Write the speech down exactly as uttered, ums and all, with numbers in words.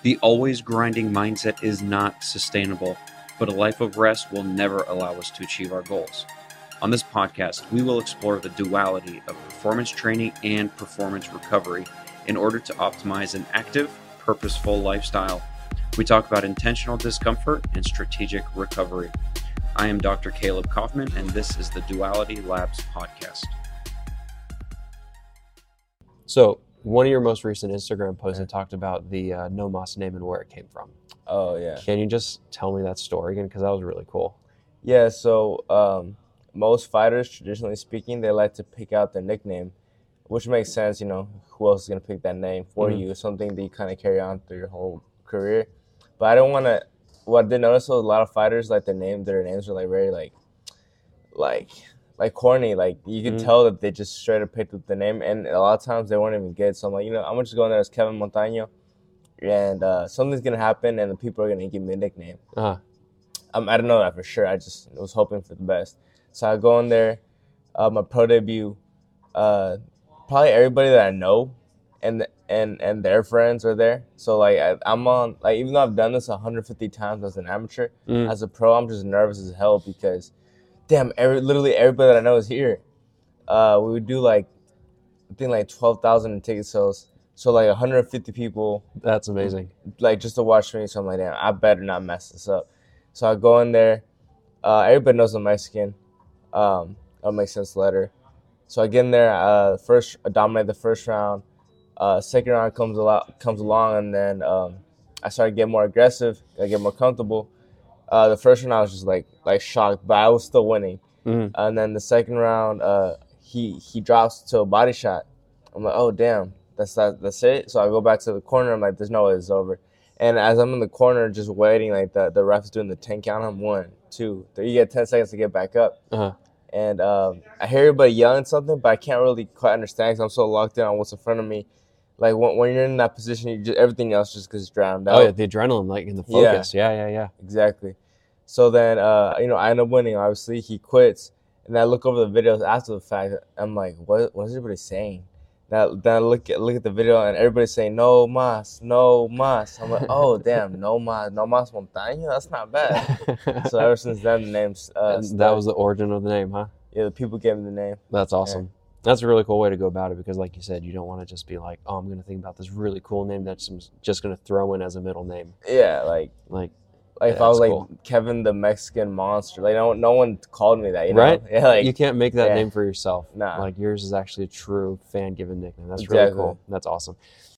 The always grinding mindset is not sustainable, but a life of rest will never allow us to achieve our goals. On this podcast, we will explore the duality of performance training and performance recovery in order to optimize an active, purposeful lifestyle. We talk about intentional discomfort and strategic recovery. I am Doctor Caleb Kaufman, and this is the Duality Labs podcast. So, one of your most recent Instagram posts yeah. talked about the uh, No Mas name and where it came from. Oh, yeah. Can you just tell me that story again? Because that was really cool. Yeah, so um, most fighters, traditionally speaking, they like to pick out their nickname, which makes sense. You know, who else is going to pick that name for mm-hmm. you? Something that you kind of carry on through your whole career. But I don't want to, what I did notice was a lot of fighters, like their name, their names are like very like, like, like corny. Like you can mm-hmm. tell that they just straight up picked up the name, and a lot of times they weren't even good. So I'm like, you know, I'm just going there as Kevin Montaño, and uh, something's gonna happen, and the people are gonna give me a nickname. Uh-huh. Um, I don't know that for sure. I just was hoping for the best. So I go in there, uh, my pro debut. Uh, probably everybody that I know, and and and their friends are there. So like I, I'm on like even though I've done this one hundred fifty times as an amateur, mm. as a pro, I'm just nervous as hell because. Damn, every, literally everybody that I know is here. Uh, we would do like, I think like twelve thousand in ticket sales. So like one hundred fifty people. That's amazing. Like just to watch me. So I'm like, damn, I better not mess this up. So I go in there. Uh, everybody knows I'm Mexican. Um, that makes sense later. So I get in there. Uh, first, I dominate the first round. Uh, second round comes a lot, comes along, and then um, I started getting more aggressive. I get more comfortable. Uh, the first round I was just like like shocked, but I was still winning. Mm-hmm. And then the second round, uh, he he drops to a body shot. I'm like, oh damn, that's that, that's it. So I go back to the corner. I'm like, there's no way it's over. And as I'm in the corner, just waiting, like the the ref's doing the ten count. I'm one, two, three. You get ten seconds to get back up. Uh-huh. And um, I hear everybody yelling something, but I can't really quite understand because I'm so locked in on what's in front of me. Like when when you're in that position, you just, everything else just gets drowned out. Oh yeah, the adrenaline, like in the focus. Yeah, yeah, yeah. yeah. Exactly. So then, uh, you know, I end up winning. Obviously, he quits, and I look over the videos after the fact. I'm like, what? What is everybody saying? That then I look at look at the video, and everybody's saying, "No mas, no mas." I'm like, oh damn, no mas, no mas Montaño. That's not bad. So ever since then, the name's uh, that was the origin of the name, huh? Yeah, the people gave me the name. That's awesome. Yeah. That's a really cool way to go about it because, like you said, you don't want to just be like, oh, I'm going to think about this really cool name that's just going to throw in as a middle name. Yeah, like like. Like yeah, if I was like cool. Kevin the Mexican Monster, like no, no one called me that, you know? Right? Yeah, like you can't make that yeah. name for yourself. Nah. Like yours is actually a true fan-given nickname. That's exactly. really cool. That's awesome.